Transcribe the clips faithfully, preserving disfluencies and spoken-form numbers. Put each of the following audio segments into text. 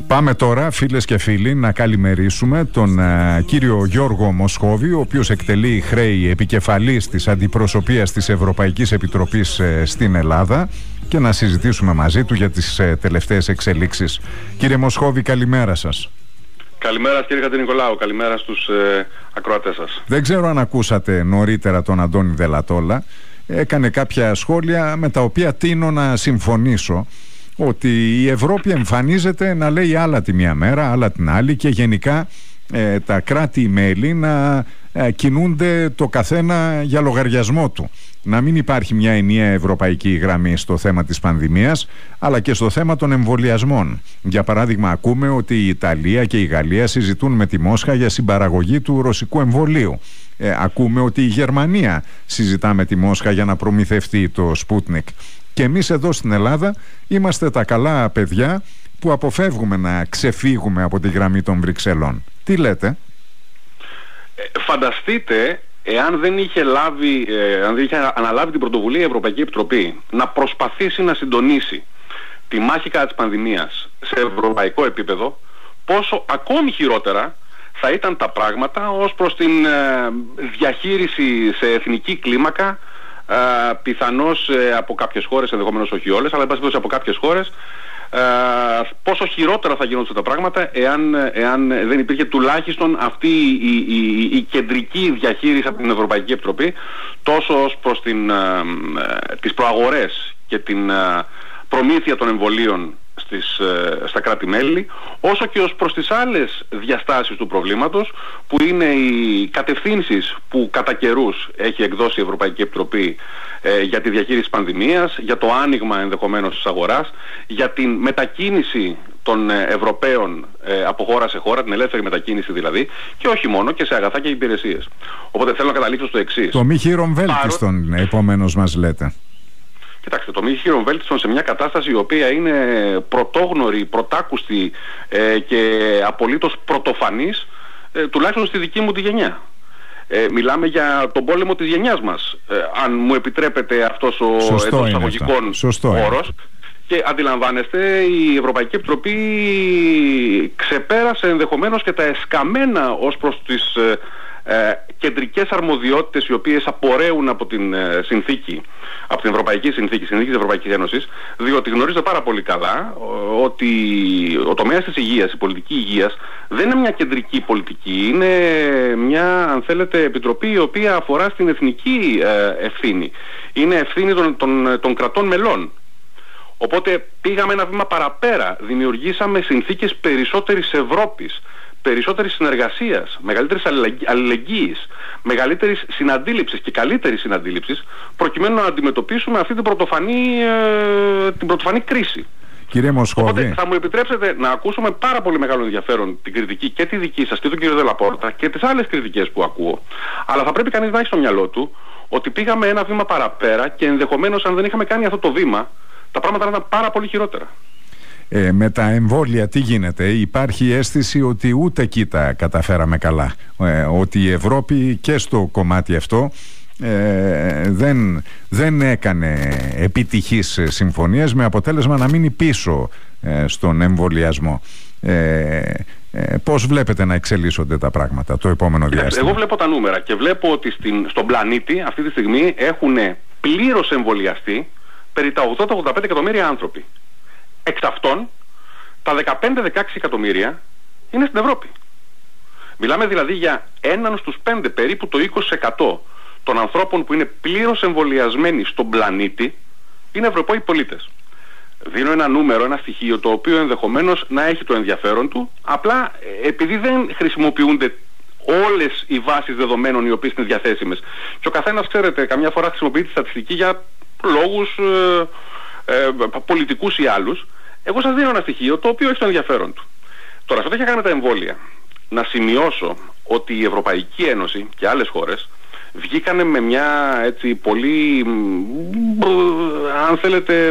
Πάμε τώρα, φίλες και φίλοι, να καλημερίσουμε τον uh, κύριο Γιώργο Μοσχόβη, ο οποίος εκτελεί χρέη επικεφαλής της αντιπροσωπείας της Ευρωπαϊκής Επιτροπής uh, στην Ελλάδα, και να συζητήσουμε μαζί του για τις uh, τελευταίες εξελίξεις. Κύριε Μοσχόβη, καλημέρα σας. Καλημέρα κύριε Χατζηνικολάου, καλημέρα στους ε, ακροατές σας. Δεν ξέρω αν ακούσατε νωρίτερα τον Αντώνη Δελατόλα. Έκανε κάποια σχόλια με τα οποία τείνω να συμφωνήσω, ότι η Ευρώπη εμφανίζεται να λέει άλλα τη μία μέρα, άλλα την άλλη, και γενικά ε, τα κράτη-μέλη να ε, κινούνται το καθένα για λογαριασμό του. Να μην υπάρχει μια ενιαία ευρωπαϊκή γραμμή στο θέμα της πανδημίας, αλλά και στο θέμα των εμβολιασμών. Για παράδειγμα, ακούμε ότι η Ιταλία και η Γαλλία συζητούν με τη Μόσχα για συμπαραγωγή του ρωσικού εμβολίου. Ε, ακούμε ότι η Γερμανία συζητά με τη Μόσχα για να προμηθευτεί το Sputnik. Και εμείς εδώ στην Ελλάδα είμαστε τα καλά παιδιά που αποφεύγουμε να ξεφύγουμε από τη γραμμή των Βρυξελών. Τι λέτε? Ε, φανταστείτε εάν δεν είχε λάβει, ε, αν δεν είχε αναλάβει την πρωτοβουλία η Ευρωπαϊκή Επιτροπή να προσπαθήσει να συντονίσει τη μάχη κατά της πανδημίας σε ευρωπαϊκό επίπεδο, πόσο ακόμη χειρότερα θα ήταν τα πράγματα ως προς την ε, διαχείριση σε εθνική κλίμακα, Uh, πιθανώς uh, από κάποιες χώρες, ενδεχομένως όχι όλες, αλλά εν πάση περιπτώσει από κάποιες χώρες, uh, πόσο χειρότερα θα γινόντουσαν τα πράγματα εάν, εάν δεν υπήρχε τουλάχιστον αυτή η, η, η, η κεντρική διαχείριση από την Ευρωπαϊκή Επιτροπή, τόσο ως προς την, uh, uh, τις προαγορές και την uh, προμήθεια των εμβολίων στις, uh, στα κράτη-μέλη, όσο και ως προς τις άλλες διαστάσεις του προβλήματος, που είναι οι κατευθύνσεις που κατά καιρούς έχει εκδώσει η Ευρωπαϊκή Επιτροπή ε, για τη διαχείριση της πανδημίας, για το άνοιγμα ενδεχομένως της αγοράς, για την μετακίνηση των ε, Ευρωπαίων ε, από χώρα σε χώρα, την ελεύθερη μετακίνηση δηλαδή, και όχι μόνο, και σε αγαθά και υπηρεσίες. Οπότε θέλω να καταλήξω στο εξής. Το μη χείρον βέλτιστον, Παρό... επομένως μας λέτε. Κοιτάξτε, το μη χείρον βέλτιστον σε μια κατάσταση η οποία είναι πρωτόγνωρη, πρωτάκουστη ε, και απολύτως πρωτοφανής, ε, τουλάχιστον στη δική μου τη γενιά. Ε, μιλάμε για τον πόλεμο της γενιάς μας, ε, αν μου επιτρέπετε αυτός ο εντός εισαγωγικών όρος. Και αντιλαμβάνεστε, η Ευρωπαϊκή Επιτροπή ξεπέρασε ενδεχομένως και τα εσκαμμένα ως προς τις ε, ε, κεντρικές αρμοδιότητες οι οποίες απορρέουν από την ε, συνθήκη, από την Ευρωπαϊκή Συνθήκη, Συνθήκη της Ευρωπαϊκής Ένωσης, διότι γνωρίζετε πάρα πολύ καλά ότι ο τομέας της υγείας, η πολιτική υγείας, δεν είναι μια κεντρική πολιτική, είναι μια, αν θέλετε, επιτροπή η οποία αφορά στην εθνική ε, ευθύνη. Είναι ευθύνη των, των, των κρατών μελών. Οπότε πήγαμε ένα βήμα παραπέρα, δημιουργήσαμε συνθήκες περισσότερης Ευρώπης, περισσότερης συνεργασίας, μεγαλύτερης αλληλεγγύης, μεγαλύτερης συναντήληψης και καλύτερης συναντήληψης, προκειμένου να αντιμετωπίσουμε αυτή την πρωτοφανή, ε, την πρωτοφανή κρίση. Κύριε Μοσχόβη, οπότε θα μου επιτρέψετε να ακούσουμε πάρα πολύ μεγάλο ενδιαφέρον την κριτική και τη δική σας και του κύριο Δελαπόρτα και τις άλλες κριτικές που ακούω, αλλά θα πρέπει κανείς να έχει στο μυαλό του ότι πήγαμε ένα βήμα παραπέρα και ενδεχομένως αν δεν είχαμε κάνει αυτό το βήμα, τα πράγματα ήταν πάρα πολύ χειρότερα. Ε, με τα εμβόλια τι γίνεται? Υπάρχει αίσθηση ότι ούτε εκεί τα καταφέραμε καλά, ε, ότι η Ευρώπη και στο κομμάτι αυτό ε, δεν, δεν έκανε επιτυχείς συμφωνίες, με αποτέλεσμα να μείνει πίσω ε, στον εμβολιασμό. ε, ε, Πώς βλέπετε να εξελίσσονται τα πράγματα το επόμενο διάστημα? Εγώ βλέπω τα νούμερα και βλέπω ότι στην, στον πλανήτη αυτή τη στιγμή έχουν πλήρως εμβολιαστεί περί τα ογδόντα με ογδόντα πέντε εκατομμύρια άνθρωποι. Εξ αυτών, τα δεκαπέντε με δεκαέξι εκατομμύρια είναι στην Ευρώπη. Μιλάμε δηλαδή για έναν στους πέντε, περίπου το είκοσι τοις εκατό των ανθρώπων που είναι πλήρως εμβολιασμένοι στον πλανήτη είναι Ευρωπαίοι πολίτες. Δίνω ένα νούμερο, ένα στοιχείο το οποίο ενδεχομένως να έχει το ενδιαφέρον του, απλά επειδή δεν χρησιμοποιούνται όλες οι βάσεις δεδομένων οι οποίες είναι διαθέσιμες. Και ο καθένας, ξέρετε, καμιά φορά χρησιμοποιεί τη στατιστική για λόγους ε, ε, πολιτικούς ή άλλους. Εγώ σας δίνω ένα στοιχείο το οποίο έχει το ενδιαφέρον του. Τώρα, αυτό έχει κάνει με τα εμβόλια. Να σημειώσω ότι η Ευρωπαϊκή Ένωση και άλλες χώρες βγήκανε με μια έτσι πολύ, αν θέλετε,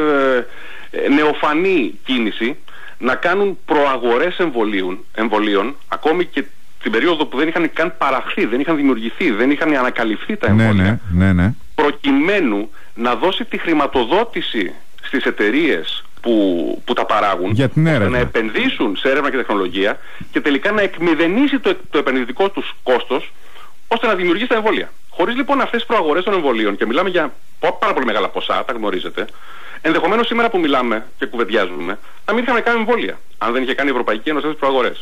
νεοφανή κίνηση να κάνουν προαγορές εμβολίων, εμβολίων, ακόμη και την περίοδο που δεν είχαν καν παραχθεί, δεν είχαν δημιουργηθεί, δεν είχαν ανακαλυφθεί τα εμβόλια, ναι, ναι, ναι, ναι. προκειμένου να δώσει τη χρηματοδότηση στις εταιρείες που, που τα παράγουν, για την έρευνα, να επενδύσουν σε έρευνα και τεχνολογία και τελικά να εκμηδενήσει το, το επενδυτικό τους κόστος, ώστε να δημιουργήσει τα εμβόλια. Χωρίς λοιπόν αυτές τις προαγορές των εμβολίων, και μιλάμε για πάρα πολύ μεγάλα ποσά, τα γνωρίζετε, ενδεχομένως σήμερα που μιλάμε και κουβεντιάζουμε, να μην είχαμε κάνει εμβόλια, αν δεν είχε κάνει η Ευρωπαϊκή Ένωση αυτές τις προαγορές.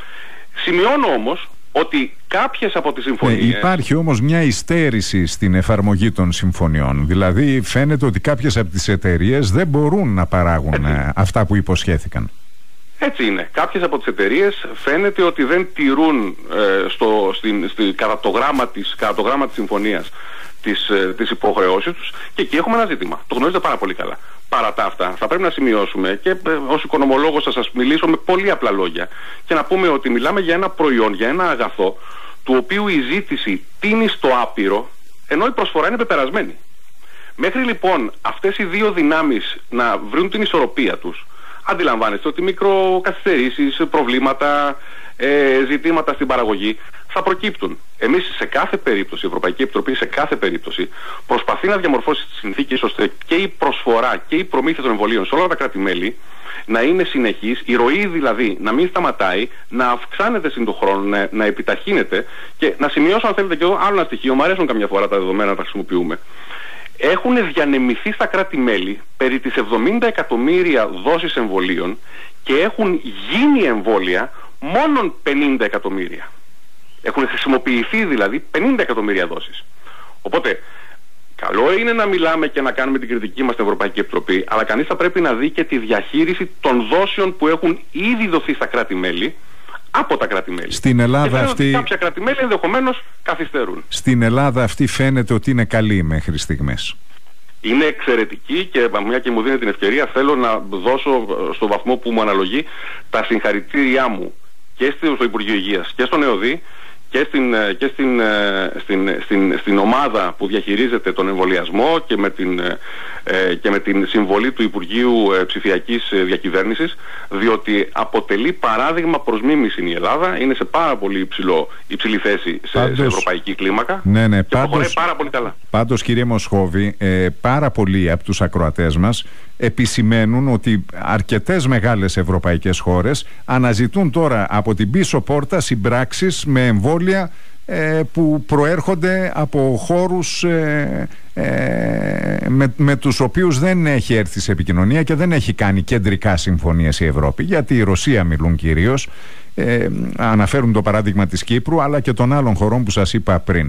Σημειώνω όμως ότι κάποιες από τις συμφωνίες... Ε, υπάρχει όμως μια υστέρηση στην εφαρμογή των συμφωνιών. Δηλαδή φαίνεται ότι κάποιες από τις εταιρείες δεν μπορούν να παράγουν ε, αυτά που υποσχέθηκαν. Έτσι είναι. Κάποιες από τις εταιρείες φαίνεται ότι δεν τηρούν ε, στο, στην, στη, κατά, το γράμμα της, κατά το γράμμα της συμφωνίας τις, ε, τις υποχρεώσεις τους, και εκεί έχουμε ένα ζήτημα. Το γνωρίζετε πάρα πολύ καλά. Παρά τα αυτά, θα πρέπει να σημειώσουμε, και ε, ως οικονομολόγος θα σας μιλήσω με πολύ απλά λόγια, και να πούμε ότι μιλάμε για ένα προϊόν, για ένα αγαθό, του οποίου η ζήτηση τίνει στο άπειρο, ενώ η προσφορά είναι πεπερασμένη. Μέχρι λοιπόν αυτές οι δύο δυνάμεις να βρουν την ισορροπία τους, αντιλαμβάνεστε ότι μικροκαθυστερήσεις, προβλήματα, ε, ζητήματα στην παραγωγή θα προκύπτουν. Εμείς σε κάθε περίπτωση, η Ευρωπαϊκή Επιτροπή σε κάθε περίπτωση προσπαθεί να διαμορφώσει τις συνθήκες ώστε και η προσφορά και η προμήθεια των εμβολίων σε όλα τα κράτη-μέλη να είναι συνεχής, η ροή δηλαδή να μην σταματάει, να αυξάνεται συν τον χρόνο, να, να επιταχύνεται. Και να σημειώσω, αν θέλετε, και εδώ άλλο ένα στοιχείο, μου αρέσουν καμιά φορά τα δεδομένα να τα χρησιμοποιούμε. Έχουν διανεμηθεί στα κράτη-μέλη περί τις εβδομήντα εκατομμύρια δόσεις εμβολίων και έχουν γίνει εμβόλια μόνον πενήντα εκατομμύρια. Έχουν χρησιμοποιηθεί δηλαδή πενήντα εκατομμύρια δόσεις. Οπότε, καλό είναι να μιλάμε και να κάνουμε την κριτική μας στην Ευρωπαϊκή Επιτροπή, αλλά κανείς θα πρέπει να δει και τη διαχείριση των δόσεων που έχουν ήδη δοθεί στα κράτη-μέλη, από τα κράτη-μέλη. Στην Ελλάδα αυτή... κάποια κράτη-μέλη ενδεχομένως καθυστερούν. Στην Ελλάδα αυτή φαίνεται ότι είναι καλή μέχρι στιγμές. Είναι εξαιρετική, και μια και μου δίνει την ευκαιρία, θέλω να δώσω στο βαθμό που μου αναλογεί τα συγχαρητήριά μου και στο Υπουργείο Υγείας και στον ΕΟΔΗ και, στην, και στην, στην, στην, στην ομάδα που διαχειρίζεται τον εμβολιασμό και με την, και με την συμβολή του Υπουργείου Ψηφιακής Διακυβέρνησης, διότι αποτελεί παράδειγμα προς μίμηση η Ελλάδα, είναι σε πάρα πολύ υψηλό, υψηλή θέση σε, πάντως, σε ευρωπαϊκή κλίμακα, ναι, ναι, και πάντως, προχωράει πάρα πολύ καλά. Πάντως, κύριε Μοσχόβη, ε, πάρα πολλοί από τους ακροατές μας επισημαίνουν ότι αρκετές μεγάλες ευρωπαϊκές χώρες αναζητούν τώρα από την πίσω πόρτα συμπράξεις με εμβόλια ε, που προέρχονται από χώρους ε, ε, με, με τους οποίους δεν έχει έρθει σε επικοινωνία και δεν έχει κάνει κεντρικά συμφωνίες η Ευρώπη. Γιατί η Ρωσία μιλούν κυρίως, ε, αναφέρουν το παράδειγμα της Κύπρου, αλλά και των άλλων χωρών που σας είπα πριν.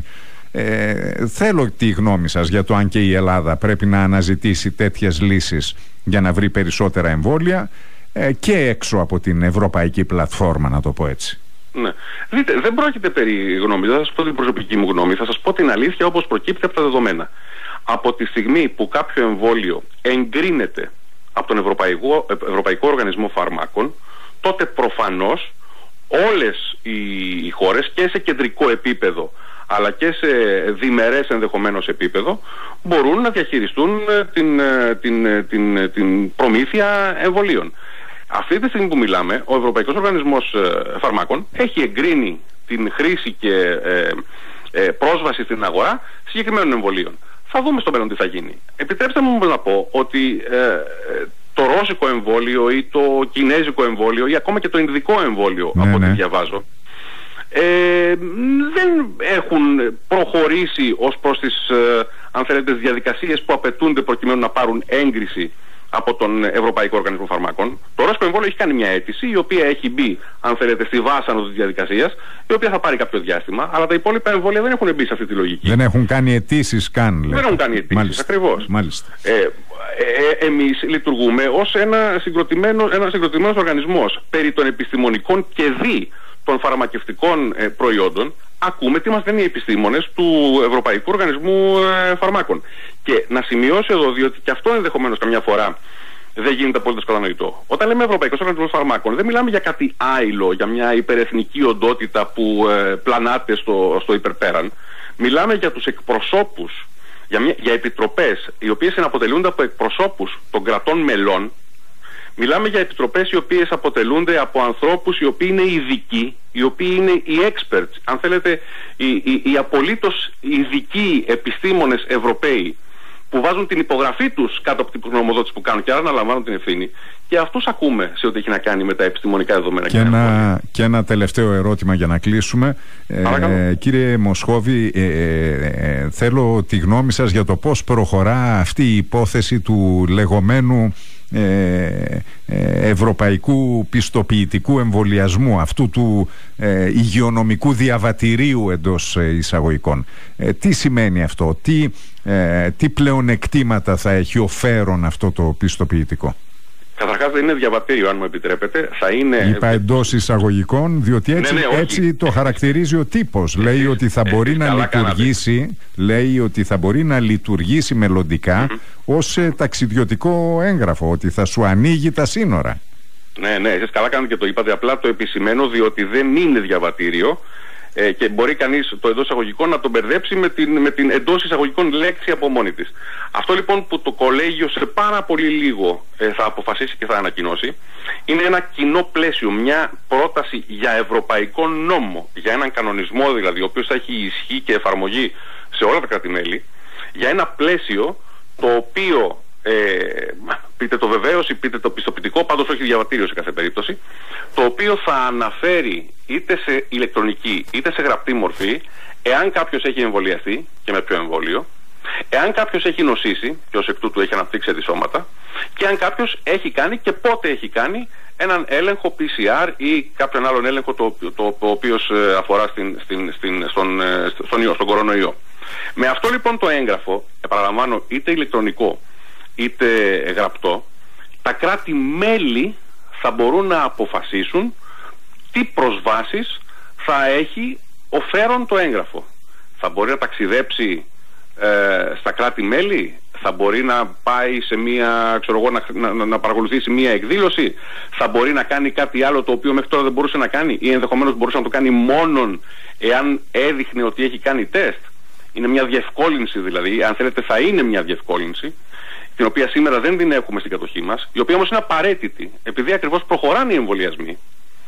Ε, θέλω τη γνώμη σας για το αν και η Ελλάδα πρέπει να αναζητήσει τέτοιες λύσεις για να βρει περισσότερα εμβόλια ε, και έξω από την ευρωπαϊκή πλατφόρμα, να το πω έτσι. Ναι. Δείτε, δεν πρόκειται περί γνώμης, δεν θα σας πω την προσωπική μου γνώμη, θα σας πω την αλήθεια όπως προκύπτει από τα δεδομένα. Από τη στιγμή που κάποιο εμβόλιο εγκρίνεται από τον Ευρωπαϊκό, Ευρωπαϊκό Οργανισμό Φαρμάκων, τότε προφανώς όλες οι, οι χώρες και σε κεντρικό επίπεδο αλλά και σε διμερές ενδεχομένως επίπεδο μπορούν να διαχειριστούν την, την, την, την προμήθεια εμβολίων. Αυτή τη στιγμή που μιλάμε, ο Ευρωπαϊκός Οργανισμός Φαρμάκων έχει εγκρίνει την χρήση και ε, ε, πρόσβαση στην αγορά συγκεκριμένων εμβολίων. Θα δούμε στο μέλλον τι θα γίνει. Επιτρέψτε μου να πω ότι ε, το ρώσικο εμβόλιο ή το κινέζικο εμβόλιο ή ακόμα και το ινδικό εμβόλιο, ναι, από ό,τι ναι. διαβάζω, Ε, δεν έχουν προχωρήσει ως προς τις ε, αν θέλετε, διαδικασίες που απαιτούνται προκειμένου να πάρουν έγκριση από τον Ευρωπαϊκό Οργανισμό Φαρμάκων. Το ρώσικο εμβόλιο έχει κάνει μια αίτηση, η οποία έχει μπει, αν θέλετε, στη βάσανο της διαδικασίας, η οποία θα πάρει κάποιο διάστημα, αλλά τα υπόλοιπα εμβόλια δεν έχουν μπει σε αυτή τη λογική. Δεν έχουν κάνει αιτήσεις καν, λέτε. Δεν έχουν κάνει αιτήσεις, ακριβώς. Μάλιστα. Ε, ε, εμείς λειτουργούμε ως ένα συγκροτημένο, ένα συγκροτημένος οργανισμός περί των επιστημονικών και δι των φαρμακευτικών ε, προϊόντων. Ακούμε τι μας λένε οι επιστήμονες του Ευρωπαϊκού Οργανισμού ε, Φαρμάκων. Και να σημειώσω εδώ, διότι και αυτό ενδεχομένως καμιά φορά δεν γίνεται απόλυτα κατανοητό. Όταν λέμε Ευρωπαϊκός Οργανισμός Φαρμάκων, δεν μιλάμε για κάτι άειλο, για μια υπερεθνική οντότητα που ε, πλανάται στο, στο υπερπέραν. Μιλάμε για τους εκπροσώπους, για, μια, για επιτροπές, οι οποίες συναποτελούνται από εκπροσώπους των κρατών μελών. Μιλάμε για επιτροπές οι οποίες αποτελούνται από ανθρώπους οι οποίοι είναι ειδικοί, οι οποίοι είναι οι experts, αν θέλετε, οι, οι, οι απολύτως ειδικοί επιστήμονες Ευρωπαίοι, που βάζουν την υπογραφή τους κάτω από την γνωμοδότηση που κάνουν και άρα αναλαμβάνουν την ευθύνη, και αυτούς ακούμε σε ό,τι έχει να κάνει με τα επιστημονικά δεδομένα. Και, ένα, και ένα τελευταίο ερώτημα για να κλείσουμε. Ε, κύριε Μοσχόβη, ε, ε, ε, θέλω τη γνώμη σας για το πώς προχωρά αυτή η υπόθεση του λεγόμενου ε, ε, ευρωπαϊκού πιστοποιητικού εμβολιασμού, αυτού του ε, υγειονομικού διαβατηρίου εντός εισαγωγικών. Ε, τι σημαίνει αυτό, τι, ε, τι πλεονεκτήματα θα έχει ο φέρον αυτό το πιστοποιητικό? Καταρχάς δεν είναι διαβατήριο, αν μου επιτρέπετε. Θα είναι... Είπα εντός εισαγωγικών, διότι έτσι, ναι, ναι, έτσι το χαρακτηρίζει ο τύπος. Λέει εσείς, ότι θα μπορεί εσείς, να λειτουργήσει, λέει ότι θα μπορεί να λειτουργήσει μελλοντικά mm-hmm. ως ε, ταξιδιωτικό έγγραφο, ότι θα σου ανοίγει τα σύνορα. Ναι, ναι, εσείς καλά κάνετε και το είπατε. Απλά το επισημαίνω, διότι δεν είναι διαβατήριο. Ε, και μπορεί κανείς το εντός εισαγωγικών να τον μπερδέψει με την, με την εντός εισαγωγικών λέξη από μόνη της. Αυτό λοιπόν που το κολέγιο σε πάρα πολύ λίγο ε, θα αποφασίσει και θα ανακοινώσει, είναι ένα κοινό πλαίσιο, μια πρόταση για ευρωπαϊκό νόμο, για έναν κανονισμό δηλαδή, ο οποίος θα έχει ισχύ και εφαρμογή σε όλα τα κράτη-μέλη, για ένα πλαίσιο το οποίο, ε, πείτε το βεβαίως ή πείτε το πιστοποιητικό, πάντως όχι διαβατήριο σε κάθε περίπτωση, το οποίο θα αναφέρει είτε σε ηλεκτρονική είτε σε γραπτή μορφή εάν κάποιος έχει εμβολιαστεί και με ποιο εμβόλιο, εάν κάποιος έχει νοσήσει και ως εκ τούτου έχει αναπτύξει αντισώματα, και αν κάποιος έχει κάνει και πότε έχει κάνει έναν έλεγχο πι σι αρ ή κάποιον άλλον έλεγχο το, το, το, το οποίος αφορά στην, στην, στην, στον, στον, ιό, στον κορονοϊό. Με αυτό λοιπόν το έγγραφο, επαναλαμβάνω, είτε ηλεκτρονικό είτε γραπτό, τα κράτη-μέλη θα μπορούν να αποφασίσουν τι προσβάσεις θα έχει ο φέρον το έγγραφο. Θα μπορεί να ταξιδέψει ε, στα κράτη-μέλη, θα μπορεί να πάει σε μία, ξέρω εγώ, να, να, να παρακολουθήσει μία εκδήλωση, θα μπορεί να κάνει κάτι άλλο το οποίο μέχρι τώρα δεν μπορούσε να κάνει ή ενδεχομένως μπορούσε να το κάνει μόνον εάν έδειχνε ότι έχει κάνει τεστ. Είναι μια διευκόλυνση δηλαδή, αν θέλετε θα είναι μια διευκόλυνση, την οποία σήμερα δεν την έχουμε στην κατοχή μας, η οποία όμως είναι απαραίτητη, επειδή ακριβώς προχωράνε οι εμβολιασμοί,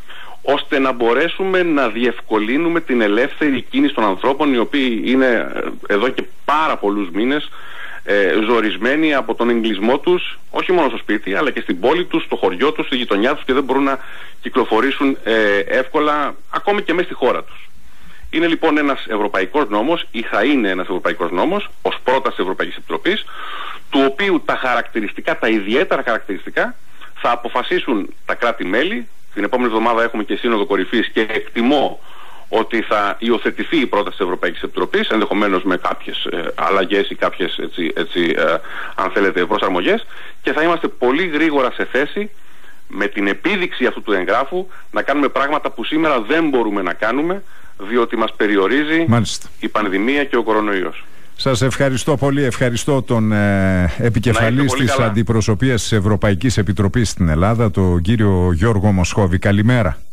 ώστε να μπορέσουμε να διευκολύνουμε την ελεύθερη κίνηση των ανθρώπων, οι οποίοι είναι εδώ και πάρα πολλούς μήνες ε, ζορισμένοι από τον εγκλισμό τους, όχι μόνο στο σπίτι, αλλά και στην πόλη τους, στο χωριό τους, στη γειτονιά τους, και δεν μπορούν να κυκλοφορήσουν ε, εύκολα, ακόμη και μέσα στη χώρα τους. Είναι λοιπόν ένας ευρωπαϊκός νόμος, ή θα είναι ένας ευρωπαϊκός νόμος, ως πρόταση της Ευρωπαϊκής Επιτροπής, του οποίου τα χαρακτηριστικά, τα ιδιαίτερα χαρακτηριστικά, θα αποφασίσουν τα κράτη-μέλη. Την επόμενη εβδομάδα έχουμε και σύνοδο κορυφής και εκτιμώ ότι θα υιοθετηθεί η πρόταση της Ευρωπαϊκής Επιτροπής, ενδεχομένως με κάποιες ε, αλλαγές ή κάποιες έτσι, έτσι, ε, αν θέλετε προσαρμογές, και θα είμαστε πολύ γρήγορα σε θέση με την επίδειξη αυτού του εγγράφου να κάνουμε πράγματα που σήμερα δεν μπορούμε να κάνουμε, διότι μας περιορίζει Μάλιστα. η πανδημία και ο κορονοϊός. Σας ευχαριστώ πολύ. Ευχαριστώ τον ε, επικεφαλής της καλά. Αντιπροσωπείας της Ευρωπαϊκής Επιτροπής στην Ελλάδα, τον κύριο Γιώργο Μοσχόβη. Καλημέρα.